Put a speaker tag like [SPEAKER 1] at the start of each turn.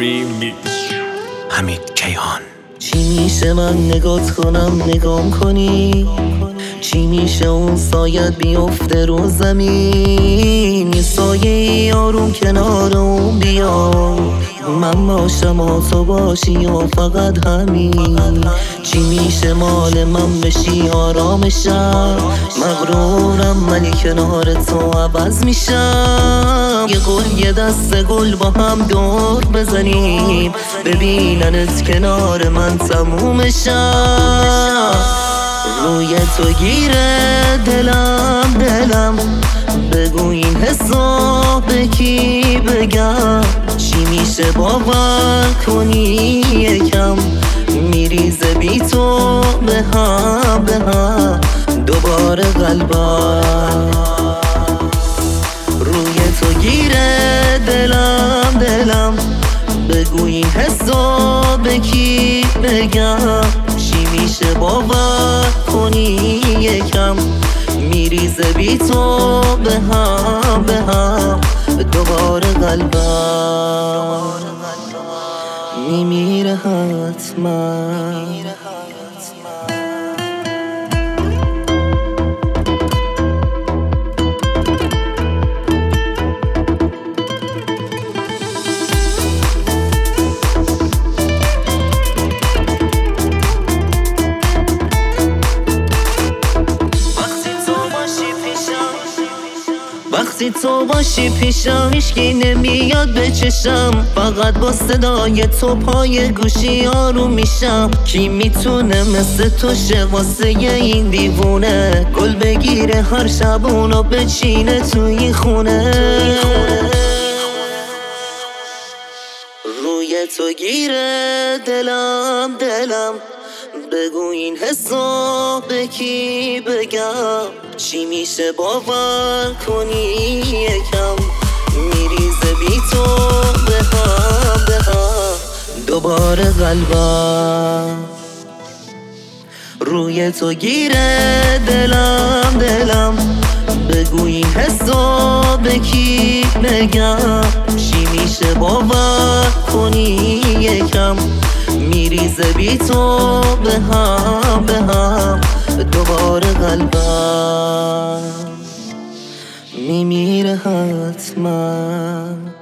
[SPEAKER 1] حمید کیهان.
[SPEAKER 2] چی میشه من نگات کنم نگام کنی؟ چی میشه اون سایت بیفته رو زمین؟ یه سایه آروم کنار اون بیا، من باشم و تو باشی و فقط همین. چی میشه مال من بشی آرامشم؟ مغرورم ولی کنار تو عوض میشم. یه گل یه دست گل با هم دور بزنیم، ببیننت کنار من تمومشم. روی تو گیره دلم بگو این حساب کی بگم؟ چی میشه باور کنی یکم میریزه بی تو به هم دوباره قلبم. روی تو گیره دلم بگو این حساب کی بگم؟ چی میشه باور کنی یکم میریزه بی تو به هم دوباره قلبم میمیره حتما. وقتی تو باشی پیشم هیچکی نمیاد به چشم، فقط با صدای تو پای گوشی آروم میشم. کی میتونه مثل تو شه واسه این دیوونه؟ گل بگیره هر شب اونو بچینه توی خونه. روی تو گیره دلم بگو این حساب کی بگم؟ چی میشه باور کنی یکم میریزه بی تو به هم دوباره قلبم. روی تو گیره دلم بگو این حساب کی بگم؟ چی میشه باور کنی یکم میریزه بی تو به هم دوباره قلبم میمیره حتما.